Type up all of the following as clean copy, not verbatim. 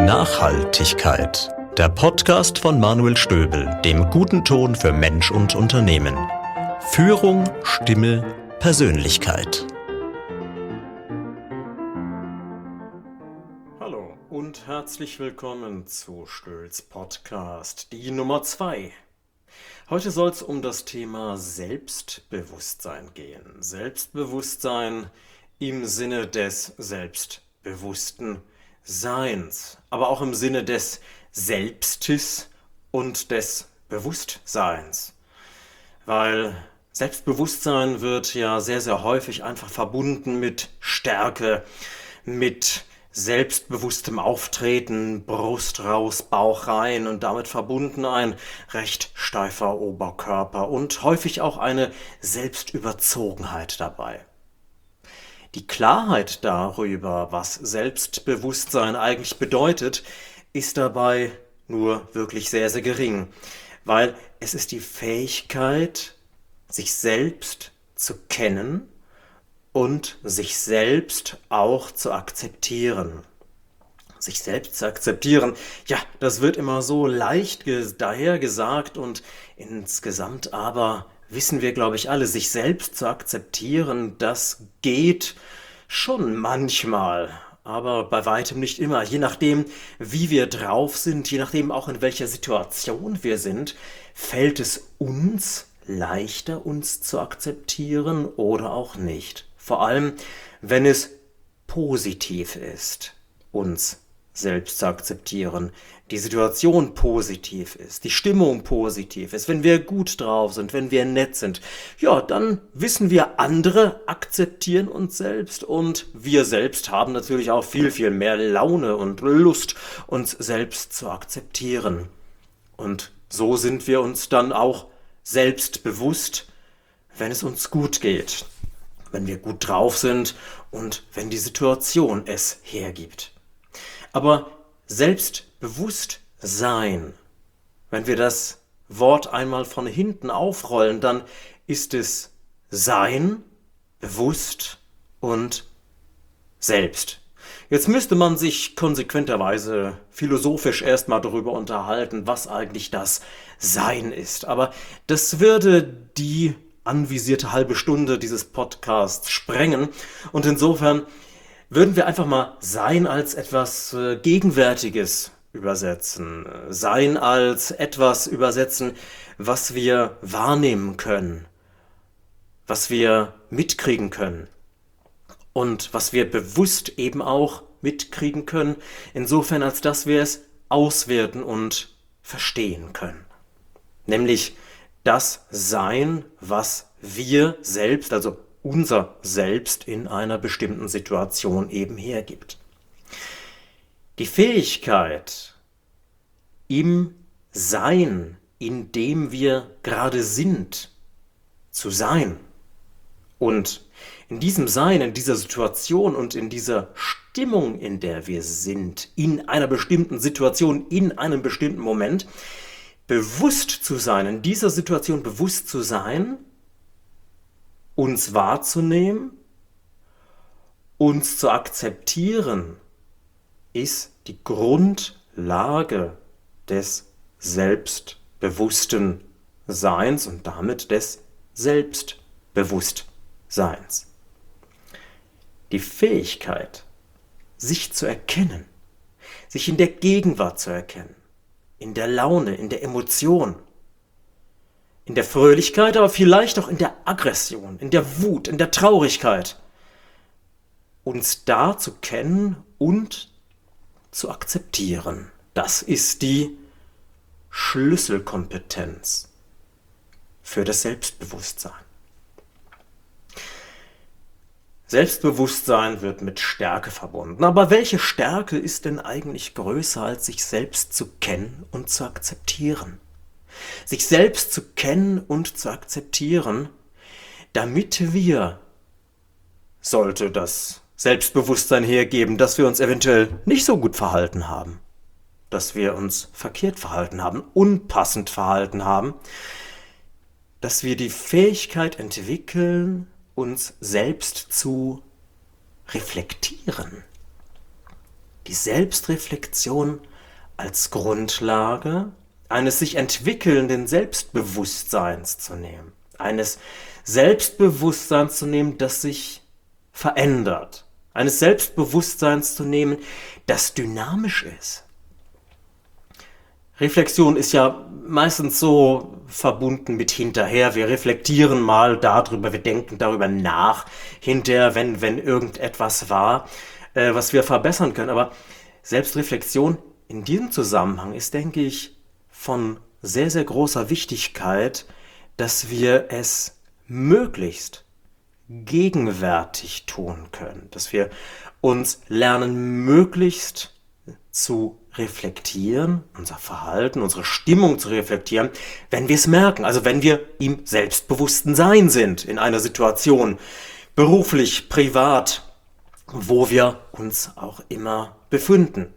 Nachhaltigkeit. Der Podcast von Manuel Stöbel, dem guten Ton für Mensch und Unternehmen. Führung, Stimme, Persönlichkeit. Hallo und herzlich willkommen zu Stöbels Podcast, die Nummer 2. Heute soll es um das Thema Selbstbewusstsein gehen. Selbstbewusstsein im Sinne des selbstbewussten Seins, aber auch im Sinne des Selbstes und des Bewusstseins. Weil Selbstbewusstsein wird ja sehr, sehr häufig einfach verbunden mit Stärke, mit selbstbewusstem Auftreten, Brust raus, Bauch rein und damit verbunden ein recht steifer Oberkörper und häufig auch eine Selbstüberzogenheit dabei. Die Klarheit darüber, was Selbstbewusstsein eigentlich bedeutet, ist dabei nur wirklich sehr, sehr gering, weil es ist die Fähigkeit, sich selbst zu kennen und sich selbst auch zu akzeptieren. Sich selbst zu akzeptieren, ja, das wird immer so leicht dahergesagt und insgesamt aber wissen wir, glaube ich, alle, sich selbst zu akzeptieren, das geht schon manchmal, aber bei weitem nicht immer. Je nachdem, wie wir drauf sind, je nachdem auch in welcher Situation wir sind, fällt es uns leichter, uns zu akzeptieren oder auch nicht. Vor allem, wenn es positiv ist, uns selbst zu akzeptieren, die Situation positiv ist, die Stimmung positiv ist, wenn wir gut drauf sind, wenn wir nett sind, ja, dann wissen wir, andere akzeptieren uns selbst und wir selbst haben natürlich auch viel, viel mehr Laune und Lust, uns selbst zu akzeptieren. Und so sind wir uns dann auch selbstbewusst, wenn es uns gut geht, wenn wir gut drauf sind und wenn die Situation es hergibt. Aber Selbstbewusstsein, wenn wir das Wort einmal von hinten aufrollen, dann ist es Sein, bewusst und selbst. Jetzt müsste man sich konsequenterweise philosophisch erstmal darüber unterhalten, was eigentlich das Sein ist. Aber das würde die anvisierte halbe Stunde dieses Podcasts sprengen. Und insofern würden wir einfach mal Sein als etwas Gegenwärtiges übersetzen. Sein als etwas übersetzen, was wir wahrnehmen können, was wir mitkriegen können und was wir bewusst eben auch mitkriegen können, insofern als dass wir es auswerten und verstehen können. Nämlich das Sein, was wir selbst, also unser Selbst in einer bestimmten Situation eben hergibt. Die Fähigkeit, im Sein, in dem wir gerade sind, zu sein und in diesem Sein, in dieser Situation und in dieser Stimmung, in der wir sind, in einer bestimmten Situation, in einem bestimmten Moment, bewusst zu sein, in dieser Situation bewusst zu sein, uns wahrzunehmen, uns zu akzeptieren, ist die Grundlage des selbstbewussten Seins und damit des Selbstbewusstseins. Die Fähigkeit, sich zu erkennen, sich in der Gegenwart zu erkennen, in der Laune, in der Emotion, in der Fröhlichkeit, aber vielleicht auch in der Aggression, in der Wut, in der Traurigkeit. Uns da zu kennen und zu akzeptieren. Das ist die Schlüsselkompetenz für das Selbstbewusstsein. Selbstbewusstsein wird mit Stärke verbunden. Aber welche Stärke ist denn eigentlich größer, als sich selbst zu kennen und zu akzeptieren? Sich selbst zu kennen und zu akzeptieren, damit wir, sollte das Selbstbewusstsein hergeben, dass wir uns eventuell nicht so gut verhalten haben, dass wir uns verkehrt verhalten haben, unpassend verhalten haben, dass wir die Fähigkeit entwickeln, uns selbst zu reflektieren, die Selbstreflexion als Grundlage eines sich entwickelnden Selbstbewusstseins zu nehmen. Eines Selbstbewusstseins zu nehmen, das sich verändert. Eines Selbstbewusstseins zu nehmen, das dynamisch ist. Reflexion ist ja meistens so verbunden mit hinterher. Wir reflektieren mal darüber, wir denken darüber nach, hinterher, wenn irgendetwas war, was wir verbessern können. Aber Selbstreflexion in diesem Zusammenhang ist, denke ich, von sehr, sehr großer Wichtigkeit, dass wir es möglichst gegenwärtig tun können. Dass wir uns lernen, möglichst zu reflektieren, unser Verhalten, unsere Stimmung zu reflektieren, wenn wir es merken, also wenn wir im selbstbewussten Sein sind in einer Situation, beruflich, privat, wo wir uns auch immer befinden.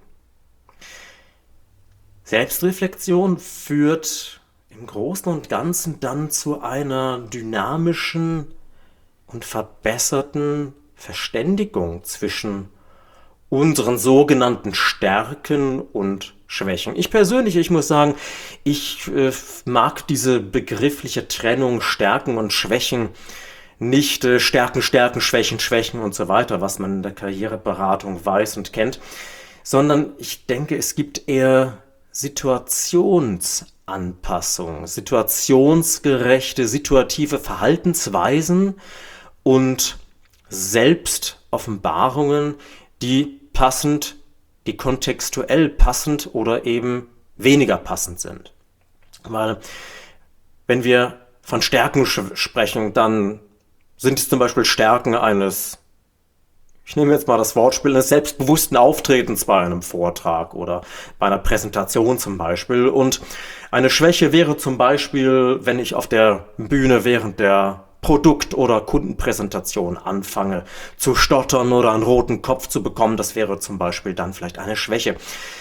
Selbstreflexion führt im Großen und Ganzen dann zu einer dynamischen und verbesserten Verständigung zwischen unseren sogenannten Stärken und Schwächen. Ich muss sagen, ich mag diese begriffliche Trennung Stärken und Schwächen nicht, Stärken, Stärken, Schwächen, Schwächen und so weiter, was man in der Karriereberatung weiß und kennt, sondern ich denke, es gibt eher Situationsanpassung, situationsgerechte, situative Verhaltensweisen und Selbstoffenbarungen, die passend, die kontextuell passend oder eben weniger passend sind. Weil wenn wir von Stärken sprechen, dann sind es zum Beispiel Stärken ich nehme jetzt mal das Wortspiel, eines selbstbewussten Auftretens bei einem Vortrag oder bei einer Präsentation zum Beispiel. Und eine Schwäche wäre zum Beispiel, wenn ich auf der Bühne während der Produkt- oder Kundenpräsentation anfange zu stottern oder einen roten Kopf zu bekommen, das wäre zum Beispiel dann vielleicht eine Schwäche.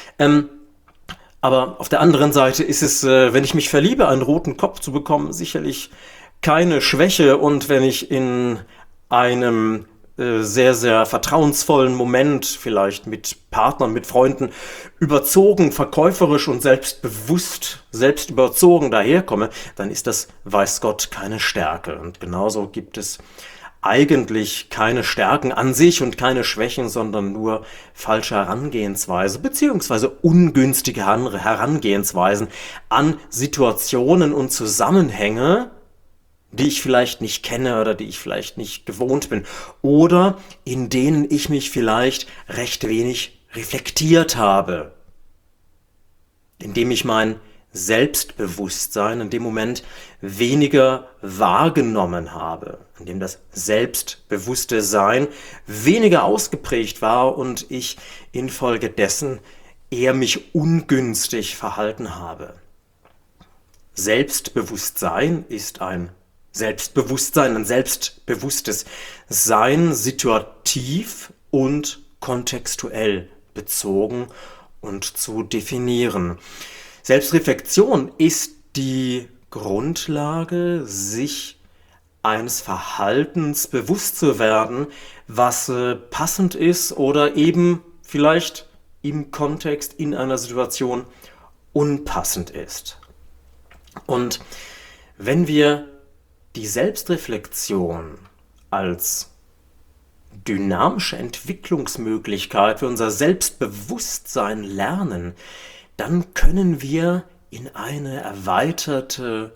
Aber auf der anderen Seite ist es, wenn ich mich verliebe, einen roten Kopf zu bekommen, sicherlich keine Schwäche. Und wenn ich in einem sehr, sehr vertrauensvollen Moment, vielleicht mit Partnern, mit Freunden, überzogen, verkäuferisch und selbstbewusst, selbst überzogen daherkomme, dann ist das, weiß Gott, keine Stärke. Und genauso gibt es eigentlich keine Stärken an sich und keine Schwächen, sondern nur falsche Herangehensweise beziehungsweise ungünstige Herangehensweisen an Situationen und Zusammenhänge, die ich vielleicht nicht kenne oder die ich vielleicht nicht gewohnt bin oder in denen ich mich vielleicht recht wenig reflektiert habe, indem ich mein Selbstbewusstsein in dem Moment weniger wahrgenommen habe, in dem das selbstbewusste Sein weniger ausgeprägt war und ich infolgedessen eher mich ungünstig verhalten habe. Selbstbewusstsein ist ein selbstbewusstes Sein, situativ und kontextuell bezogen und zu definieren. Selbstreflexion ist die Grundlage, sich eines Verhaltens bewusst zu werden, was passend ist oder eben vielleicht im Kontext in einer Situation unpassend ist. Und wenn wir die Selbstreflexion als dynamische Entwicklungsmöglichkeit für unser Selbstbewusstsein lernen, dann können wir in eine erweiterte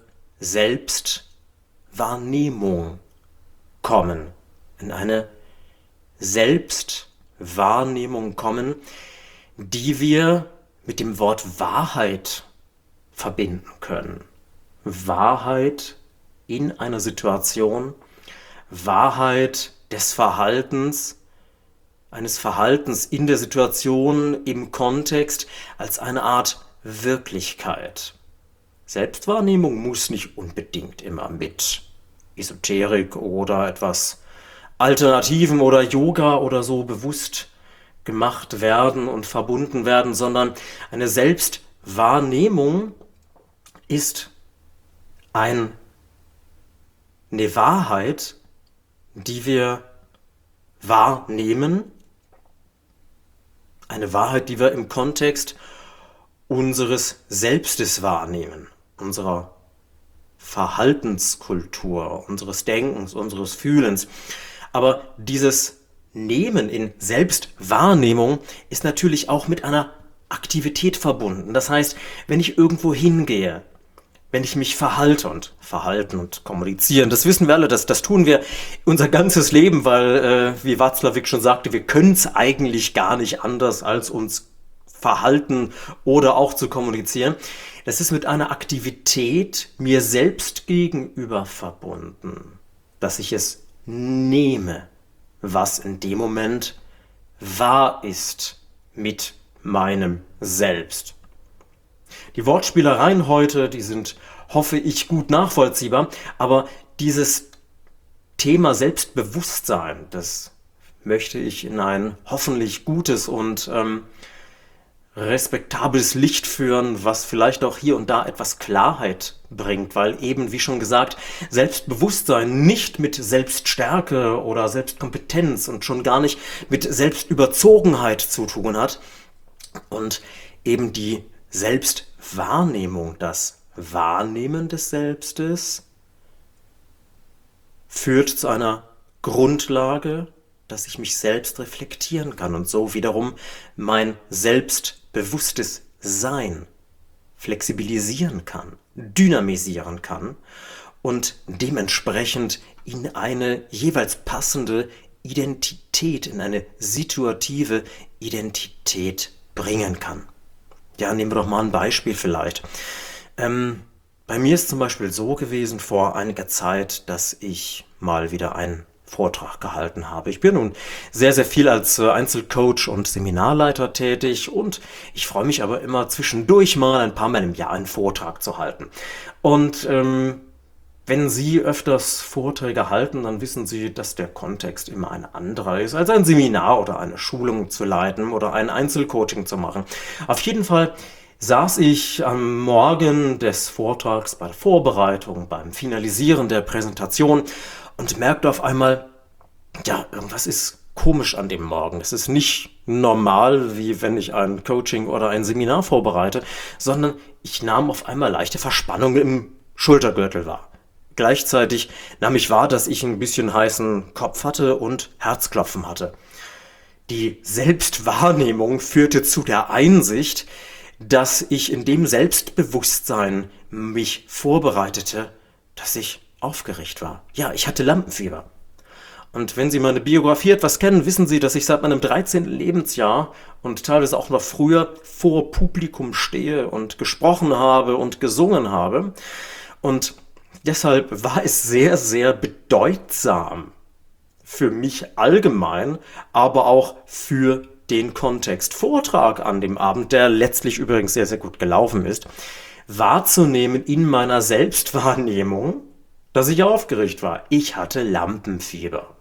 Selbstwahrnehmung kommen, in eine Selbstwahrnehmung kommen, die wir mit dem Wort Wahrheit verbinden können. Wahrheit in einer Situation, Wahrheit des Verhaltens, eines Verhaltens in der Situation, im Kontext, als eine Art Wirklichkeit. Selbstwahrnehmung muss nicht unbedingt immer mit Esoterik oder etwas Alternativen oder Yoga oder so bewusst gemacht werden und verbunden werden, sondern eine Selbstwahrnehmung ist eine Wahrheit, die wir wahrnehmen, eine Wahrheit, die wir im Kontext unseres Selbstes wahrnehmen, unserer Verhaltenskultur, unseres Denkens, unseres Fühlens. Aber dieses Nehmen in Selbstwahrnehmung ist natürlich auch mit einer Aktivität verbunden. Das heißt, wenn ich irgendwo hingehe, wenn ich mich verhalten und kommunizieren, das wissen wir alle, das tun wir unser ganzes Leben, weil, wie Watzlawick schon sagte, wir können es eigentlich gar nicht anders, als uns verhalten oder auch zu kommunizieren. Das ist mit einer Aktivität mir selbst gegenüber verbunden, dass ich es nehme, was in dem Moment wahr ist mit meinem Selbst. Die Wortspielereien heute, die sind, hoffe ich, gut nachvollziehbar, aber dieses Thema Selbstbewusstsein, das möchte ich in ein hoffentlich gutes und respektables Licht führen, was vielleicht auch hier und da etwas Klarheit bringt, weil eben, wie schon gesagt, Selbstbewusstsein nicht mit Selbststärke oder Selbstkompetenz und schon gar nicht mit Selbstüberzogenheit zu tun hat und eben die Selbstwahrnehmung, das Wahrnehmen des Selbstes führt zu einer Grundlage, dass ich mich selbst reflektieren kann und so wiederum mein selbstbewusstes Sein flexibilisieren kann, dynamisieren kann und dementsprechend in eine jeweils passende Identität, in eine situative Identität bringen kann. Ja, nehmen wir doch mal ein Beispiel vielleicht. Bei mir ist zum Beispiel so gewesen vor einiger Zeit, dass ich mal wieder einen Vortrag gehalten habe. Ich bin nun sehr, sehr viel als Einzelcoach und Seminarleiter tätig und ich freue mich aber immer zwischendurch mal ein paar Mal im Jahr einen Vortrag zu halten. Und wenn Sie öfters Vorträge halten, dann wissen Sie, dass der Kontext immer ein anderer ist, als ein Seminar oder eine Schulung zu leiten oder ein Einzelcoaching zu machen. Auf jeden Fall saß ich am Morgen des Vortrags bei der Vorbereitung, beim Finalisieren der Präsentation und merkte auf einmal, ja, irgendwas ist komisch an dem Morgen. Es ist nicht normal, wie wenn ich ein Coaching oder ein Seminar vorbereite, sondern ich nahm auf einmal leichte Verspannung im Schultergürtel wahr. Gleichzeitig nahm ich wahr, dass ich ein bisschen heißen Kopf hatte und Herzklopfen hatte. Die Selbstwahrnehmung führte zu der Einsicht, dass ich in dem Selbstbewusstsein mich vorbereitete, dass ich aufgeregt war. Ja, ich hatte Lampenfieber. Und wenn Sie meine Biografie etwas kennen, wissen Sie, dass ich seit meinem 13. Lebensjahr und teilweise auch noch früher vor Publikum stehe und gesprochen habe und gesungen habe. Und deshalb war es sehr, sehr bedeutsam für mich allgemein, aber auch für den Kontext Vortrag an dem Abend, der letztlich übrigens sehr, sehr gut gelaufen ist, wahrzunehmen in meiner Selbstwahrnehmung, dass ich aufgeregt war. Ich hatte Lampenfieber.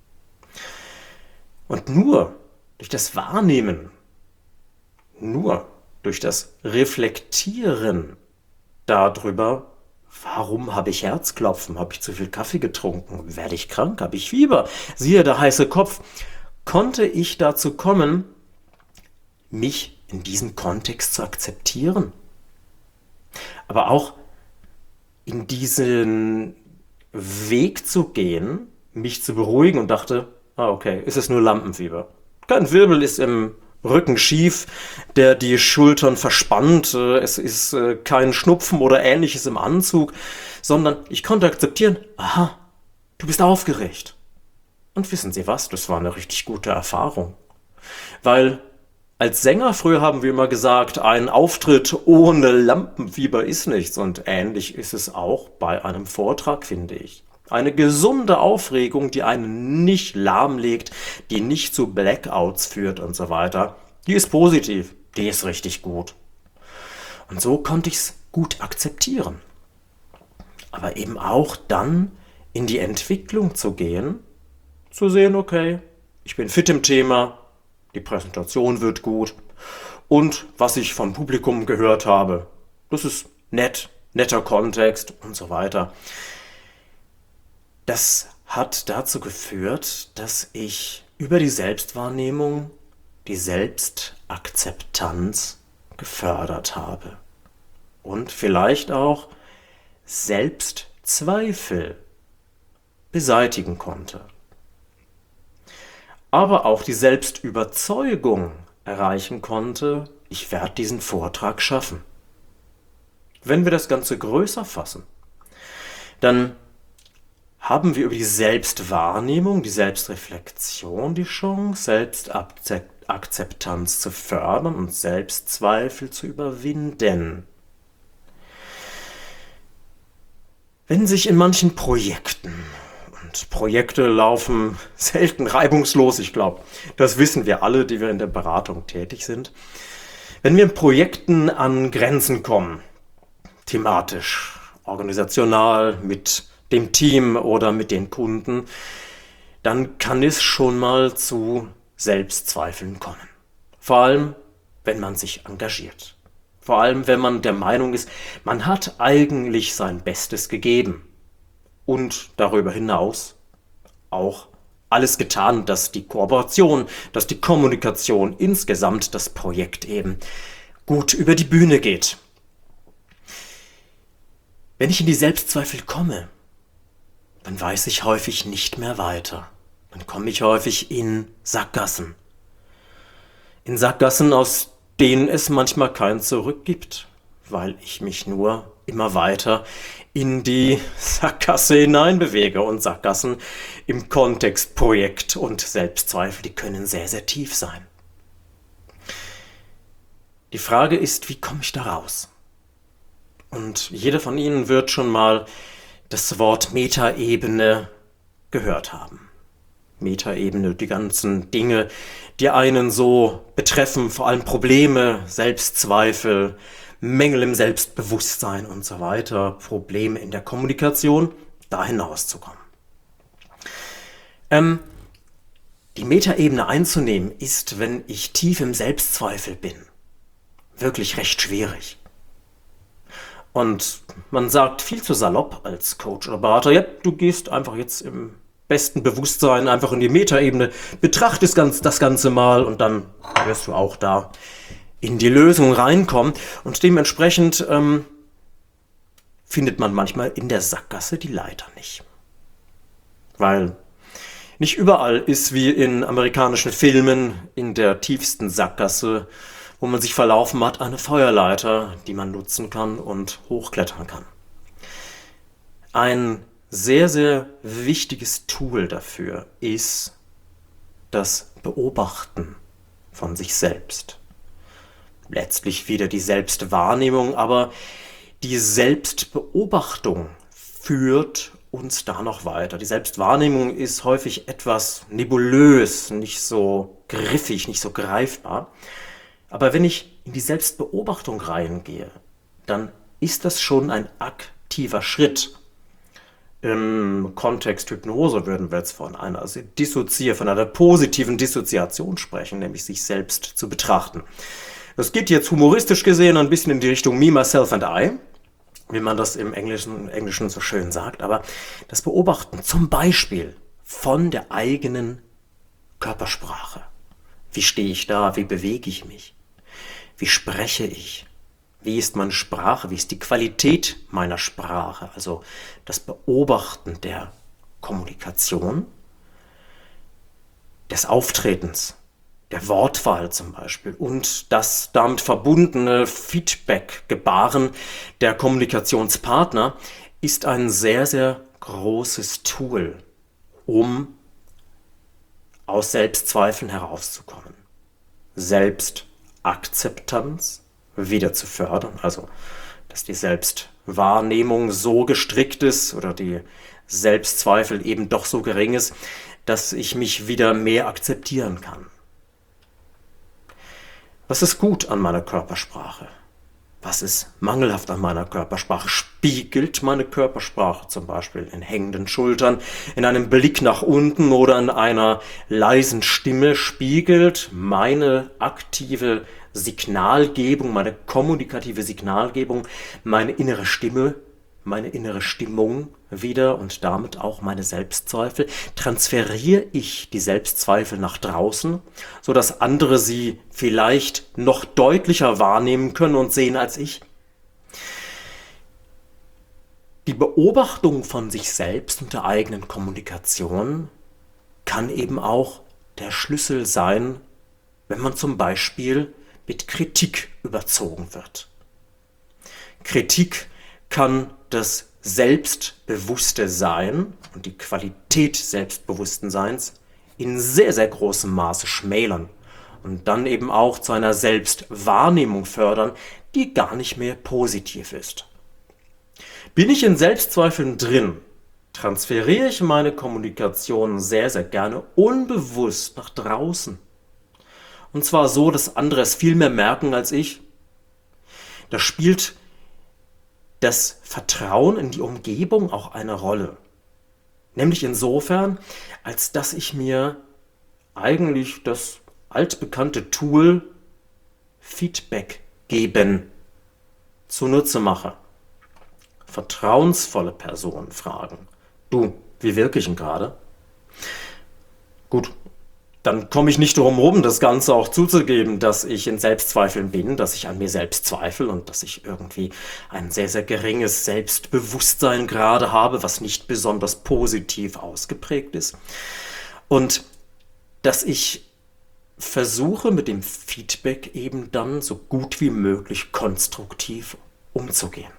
Und nur durch das Wahrnehmen, nur durch das Reflektieren darüber, warum habe ich Herzklopfen, habe ich zu viel Kaffee getrunken, werde ich krank, habe ich Fieber, siehe der heiße Kopf, konnte ich dazu kommen, mich in diesem Kontext zu akzeptieren. Aber auch in diesen Weg zu gehen, mich zu beruhigen und dachte, okay, ist es nur Lampenfieber. Kein Wirbel ist im Rücken schief, der die Schultern verspannt, es ist kein Schnupfen oder ähnliches im Anzug, sondern ich konnte akzeptieren, aha, du bist aufgeregt. Und wissen Sie was, das war eine richtig gute Erfahrung. Weil als Sänger früher haben wir immer gesagt, ein Auftritt ohne Lampenfieber ist nichts. Und ähnlich ist es auch bei einem Vortrag, finde ich. Eine gesunde Aufregung, die einen nicht lahmlegt, die nicht zu Blackouts führt und so weiter, die ist positiv, die ist richtig gut. Und so konnte ich es gut akzeptieren. Aber eben auch dann in die Entwicklung zu gehen, zu sehen, okay, ich bin fit im Thema, die Präsentation wird gut und was ich vom Publikum gehört habe, das ist nett, netter Kontext und so weiter. Das hat dazu geführt, dass ich über die Selbstwahrnehmung die Selbstakzeptanz gefördert habe und vielleicht auch Selbstzweifel beseitigen konnte. Aber auch die Selbstüberzeugung erreichen konnte, ich werde diesen Vortrag schaffen. Wenn wir das Ganze größer fassen, dann haben wir über die Selbstwahrnehmung, die Selbstreflexion die Chance, Selbstakzeptanz zu fördern und Selbstzweifel zu überwinden. Wenn sich in manchen Projekten, und Projekte laufen selten reibungslos, ich glaube, das wissen wir alle, die wir in der Beratung tätig sind, wenn wir in Projekten an Grenzen kommen, thematisch, organisational, mit dem Team oder mit den Kunden, dann kann es schon mal zu Selbstzweifeln kommen. Vor allem, wenn man sich engagiert. Vor allem, wenn man der Meinung ist, man hat eigentlich sein Bestes gegeben und darüber hinaus auch alles getan, dass die Kooperation, dass die Kommunikation insgesamt, das Projekt eben gut über die Bühne geht. Wenn ich in die Selbstzweifel komme, dann weiß ich häufig nicht mehr weiter. Dann komme ich häufig in Sackgassen. In Sackgassen, aus denen es manchmal kein Zurück gibt, weil ich mich nur immer weiter in die Sackgasse hineinbewege. Und Sackgassen im Kontext Projekt und Selbstzweifel, die können sehr, sehr tief sein. Die Frage ist, wie komme ich da raus? Und jeder von Ihnen wird schon mal das Wort Metaebene gehört haben. Metaebene, die ganzen Dinge, die einen so betreffen, vor allem Probleme, Selbstzweifel, Mängel im Selbstbewusstsein und so weiter, Probleme in der Kommunikation, da hinauszukommen. Die Metaebene einzunehmen ist, wenn ich tief im Selbstzweifel bin, wirklich recht schwierig. Und man sagt viel zu salopp als Coach oder Berater, ja, du gehst einfach jetzt im besten Bewusstsein einfach in die Metaebene, betrachtest das Ganze mal und dann wirst du auch da in die Lösung reinkommen. Und dementsprechend findet man manchmal in der Sackgasse die Leiter nicht. Weil nicht überall ist wie in amerikanischen Filmen in der tiefsten Sackgasse, wo man sich verlaufen hat, eine Feuerleiter, die man nutzen kann und hochklettern kann. Ein sehr, sehr wichtiges Tool dafür ist das Beobachten von sich selbst. Letztlich wieder die Selbstwahrnehmung, aber die Selbstbeobachtung führt uns da noch weiter. Die Selbstwahrnehmung ist häufig etwas nebulös, nicht so griffig, nicht so greifbar. Aber wenn ich in die Selbstbeobachtung reingehe, dann ist das schon ein aktiver Schritt. Im Kontext Hypnose würden wir jetzt von einer positiven Dissoziation sprechen, nämlich sich selbst zu betrachten. Das geht jetzt humoristisch gesehen ein bisschen in die Richtung Me, Myself and I, wie man das im Englischen so schön sagt. Aber das Beobachten zum Beispiel von der eigenen Körpersprache. Wie stehe ich da? Wie bewege ich mich? Wie spreche ich? Wie ist meine Sprache? Wie ist die Qualität meiner Sprache? Also das Beobachten der Kommunikation, des Auftretens, der Wortwahl zum Beispiel und das damit verbundene Feedback-Gebaren der Kommunikationspartner ist ein sehr, sehr großes Tool, um aus Selbstzweifeln herauszukommen. Selbstakzeptanz wieder zu fördern, also dass die Selbstwahrnehmung so gestrickt ist oder die Selbstzweifel eben doch so gering ist, dass ich mich wieder mehr akzeptieren kann. Was ist gut an meiner Körpersprache? Was ist mangelhaft an meiner Körpersprache? Spiegelt meine Körpersprache zum Beispiel in hängenden Schultern, in einem Blick nach unten oder in einer leisen Stimme? Spiegelt meine aktive Signalgebung, meine kommunikative Signalgebung, meine innere Stimme, meine innere Stimmung wieder und damit auch meine Selbstzweifel, transferiere ich die Selbstzweifel nach draußen, sodass andere sie vielleicht noch deutlicher wahrnehmen können und sehen als ich. Die Beobachtung von sich selbst und der eigenen Kommunikation kann eben auch der Schlüssel sein, wenn man zum Beispiel mit Kritik überzogen wird. Kritik kann das selbstbewusste Sein und die Qualität selbstbewussten Seins in sehr, sehr großem Maße schmälern und dann eben auch zu einer Selbstwahrnehmung fördern, die gar nicht mehr positiv ist. Bin ich in Selbstzweifeln drin, transferiere ich meine Kommunikation sehr, sehr gerne unbewusst nach draußen. Und zwar so, dass andere es viel mehr merken als ich. Da spielt das Vertrauen in die Umgebung auch eine Rolle. Nämlich insofern, als dass ich mir eigentlich das altbekannte Tool Feedback geben zunutze mache. Vertrauensvolle Personen fragen. Du, wie wirke ich denn gerade? Gut, dann komme ich nicht drum herum, das Ganze auch zuzugeben, dass ich in Selbstzweifeln bin, dass ich an mir selbst zweifle und dass ich irgendwie ein sehr, sehr geringes Selbstbewusstsein gerade habe, was nicht besonders positiv ausgeprägt ist. Und dass ich versuche, mit dem Feedback eben dann so gut wie möglich konstruktiv umzugehen.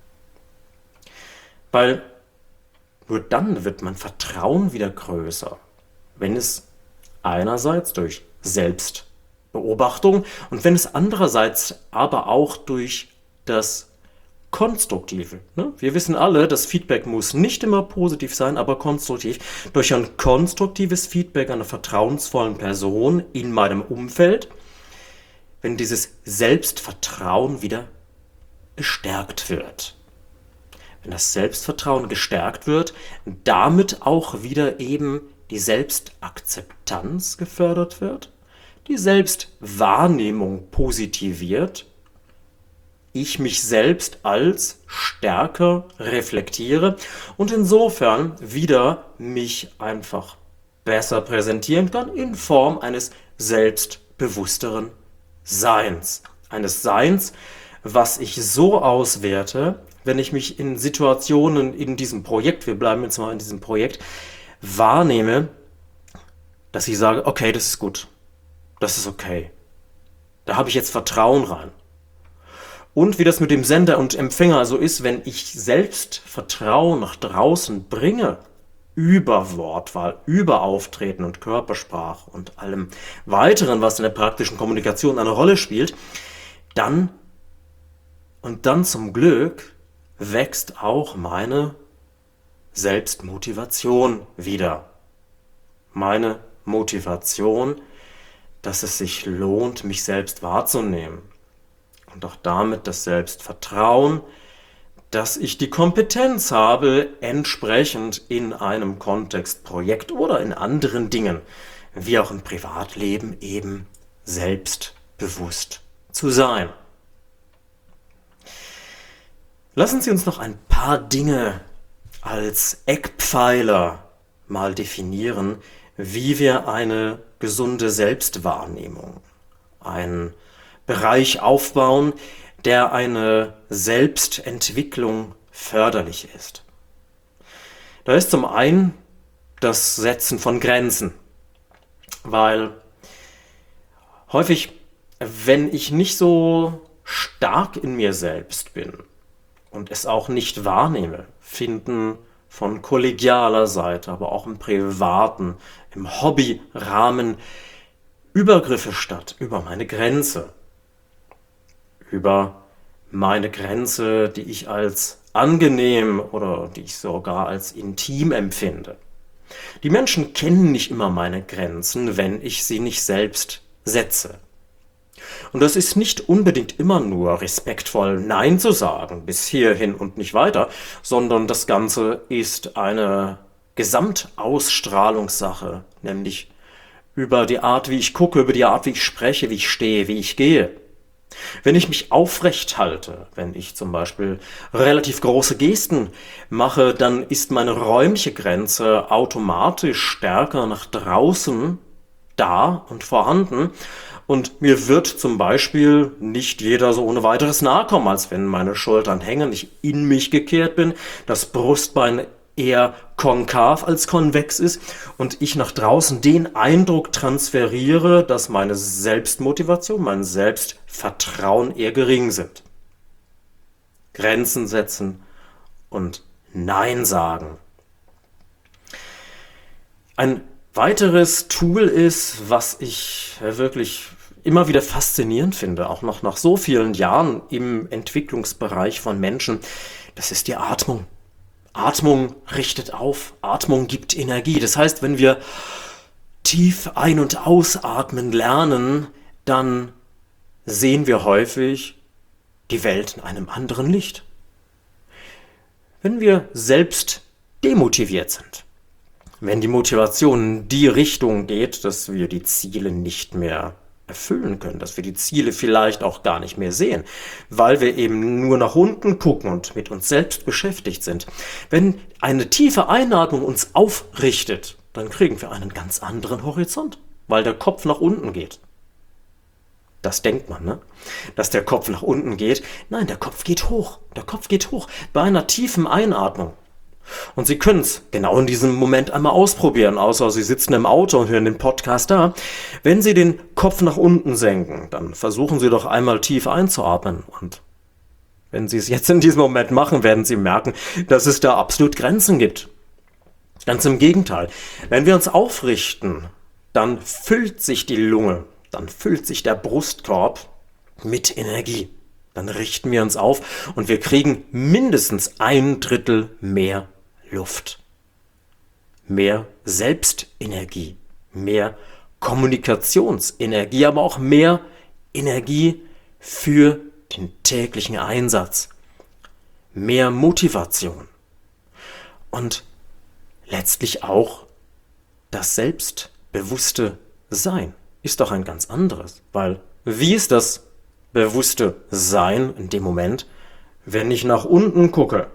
Weil nur dann wird mein Vertrauen wieder größer, wenn es einerseits durch Selbstbeobachtung und wenn es andererseits aber auch durch das Konstruktive. Ne? Wir wissen alle, das Feedback muss nicht immer positiv sein, aber konstruktiv. Durch ein konstruktives Feedback einer vertrauensvollen Person in meinem Umfeld, wenn dieses Selbstvertrauen wieder gestärkt wird. Wenn das Selbstvertrauen gestärkt wird, damit auch wieder eben die Selbstakzeptanz gefördert wird, die Selbstwahrnehmung positiviert, ich mich selbst als stärker reflektiere und insofern wieder mich einfach besser präsentieren kann in Form eines selbstbewussteren Seins. Eines Seins, was ich so auswerte, wenn ich mich in Situationen in diesem Projekt, wir bleiben jetzt mal in diesem Projekt, wahrnehme, dass ich sage, okay, das ist gut, das ist okay. Da habe ich jetzt Vertrauen rein. Und wie das mit dem Sender und Empfänger also ist, wenn ich selbst Vertrauen nach draußen bringe, über Wortwahl, über Auftreten und Körpersprache und allem Weiteren, was in der praktischen Kommunikation eine Rolle spielt, dann zum Glück wächst auch meine Selbstmotivation wieder. Meine Motivation, dass es sich lohnt, mich selbst wahrzunehmen. Und auch damit das Selbstvertrauen, dass ich die Kompetenz habe, entsprechend in einem Kontextprojekt oder in anderen Dingen, wie auch im Privatleben, eben selbstbewusst zu sein. Lassen Sie uns noch ein paar Dinge als Eckpfeiler mal definieren, wie wir eine gesunde Selbstwahrnehmung, einen Bereich aufbauen, der eine Selbstentwicklung förderlich ist. Da ist zum einen das Setzen von Grenzen, weil häufig, wenn ich nicht so stark in mir selbst bin und es auch nicht wahrnehme, finden von kollegialer Seite, aber auch im privaten, im Hobbyrahmen Übergriffe statt über meine Grenze. Über meine Grenze, die ich als angenehm oder die ich sogar als intim empfinde. Die Menschen kennen nicht immer meine Grenzen, wenn ich sie nicht selbst setze. Und das ist nicht unbedingt immer nur respektvoll Nein zu sagen, bis hierhin und nicht weiter, sondern das Ganze ist eine Gesamtausstrahlungssache, nämlich über die Art, wie ich gucke, über die Art, wie ich spreche, wie ich stehe, wie ich gehe. Wenn ich mich aufrecht halte, wenn ich zum Beispiel relativ große Gesten mache, dann ist meine räumliche Grenze automatisch stärker nach draußen da und vorhanden. Und mir wird zum Beispiel nicht jeder so ohne weiteres nahe kommen, als wenn meine Schultern hängen, ich in mich gekehrt bin, das Brustbein eher konkav als konvex ist und ich nach draußen den Eindruck transferiere, dass meine Selbstmotivation, mein Selbstvertrauen eher gering sind. Grenzen setzen und Nein sagen. Ein weiteres Tool ist, was ich wirklich immer wieder faszinierend finde, auch noch nach so vielen Jahren im Entwicklungsbereich von Menschen, das ist die Atmung. Atmung richtet auf, Atmung gibt Energie. Das heißt, wenn wir tief ein- und ausatmen lernen, dann sehen wir häufig die Welt in einem anderen Licht. Wenn wir selbst demotiviert sind, wenn die Motivation in die Richtung geht, dass wir die Ziele nicht mehr erfüllen können, dass wir die Ziele vielleicht auch gar nicht mehr sehen, weil wir eben nur nach unten gucken und mit uns selbst beschäftigt sind. Wenn eine tiefe Einatmung uns aufrichtet, dann kriegen wir einen ganz anderen Horizont, weil der Kopf nach unten geht. Das denkt man, ne? Dass der Kopf nach unten geht. Nein, der Kopf geht hoch. Der Kopf geht hoch bei einer tiefen Einatmung. Und Sie können es genau in diesem Moment einmal ausprobieren, außer Sie sitzen im Auto und hören den Podcast da. Wenn Sie den Kopf nach unten senken, dann versuchen Sie doch einmal tief einzuatmen. Und wenn Sie es jetzt in diesem Moment machen, werden Sie merken, dass es da absolut Grenzen gibt. Ganz im Gegenteil. Wenn wir uns aufrichten, dann füllt sich die Lunge, dann füllt sich der Brustkorb mit Energie. Dann richten wir uns auf und wir kriegen mindestens 1/3 mehr Luft, mehr Selbstenergie, mehr Kommunikationsenergie, aber auch mehr Energie für den täglichen Einsatz, mehr Motivation und letztlich auch das selbstbewusste Sein ist doch ein ganz anderes, weil wie ist das bewusste Sein in dem Moment, wenn ich nach unten gucke?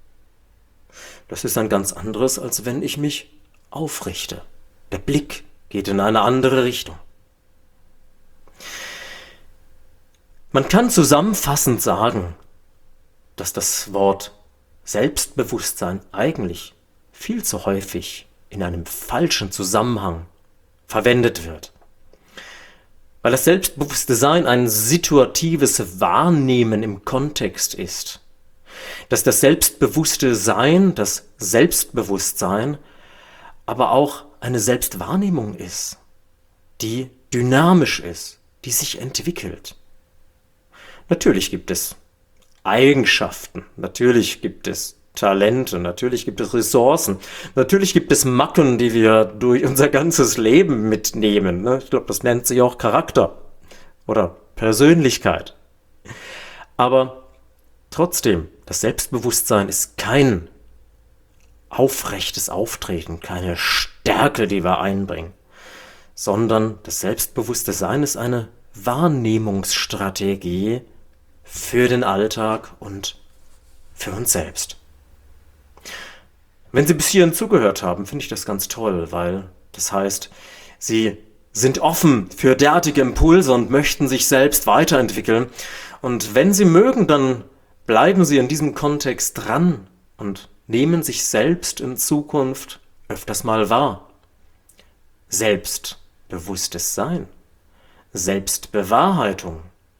Das ist ein ganz anderes, als wenn ich mich aufrichte. Der Blick geht in eine andere Richtung. Man kann zusammenfassend sagen, dass das Wort Selbstbewusstsein eigentlich viel zu häufig in einem falschen Zusammenhang verwendet wird. Weil das selbstbewusste Sein ein situatives Wahrnehmen im Kontext ist. Dass das selbstbewusste Sein, das Selbstbewusstsein, aber auch eine Selbstwahrnehmung ist, die dynamisch ist, die sich entwickelt. Natürlich gibt es Eigenschaften, natürlich gibt es Talente, natürlich gibt es Ressourcen, natürlich gibt es Macken, die wir durch unser ganzes Leben mitnehmen. Ne? Ich glaube, das nennt sich auch Charakter oder Persönlichkeit. Aber trotzdem, das Selbstbewusstsein ist kein aufrechtes Auftreten, keine Stärke, die wir einbringen, sondern das selbstbewusste Sein ist eine Wahrnehmungsstrategie für den Alltag und für uns selbst. Wenn Sie bis hierhin zugehört haben, finde ich das ganz toll, weil das heißt, Sie sind offen für derartige Impulse und möchten sich selbst weiterentwickeln. Und wenn Sie mögen, dann bleiben Sie in diesem Kontext dran und nehmen sich selbst in Zukunft öfters mal wahr. Selbstbewusstes Sein, Selbstbewahrheitung,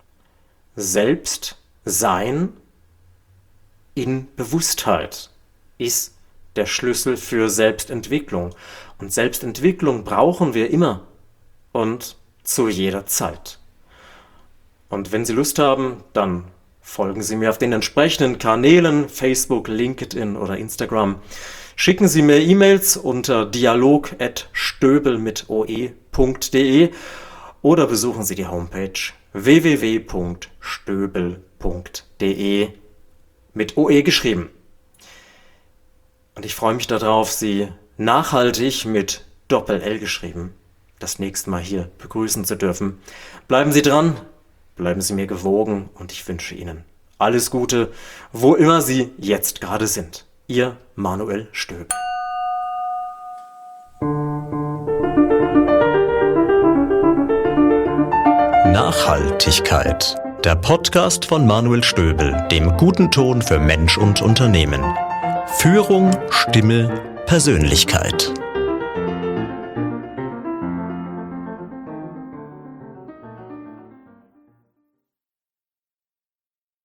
Selbstsein in Bewusstheit ist der Schlüssel für Selbstentwicklung. Und Selbstentwicklung brauchen wir immer und zu jeder Zeit. Und wenn Sie Lust haben, dann folgen Sie mir auf den entsprechenden Kanälen, Facebook, LinkedIn oder Instagram. Schicken Sie mir E-Mails unter dialog@stöbel.de oder besuchen Sie die Homepage www.stöbel.de mit OE geschrieben. Und ich freue mich darauf, Sie nachhaltig mit Doppel-L geschrieben das nächste Mal hier begrüßen zu dürfen. Bleiben Sie dran, bleiben Sie mir gewogen und ich wünsche Ihnen alles Gute, wo immer Sie jetzt gerade sind. Ihr Manuel Stöbel. Nachhaltigkeit. Der Podcast von Manuel Stöbel, dem guten Ton für Mensch und Unternehmen. Führung, Stimme, Persönlichkeit.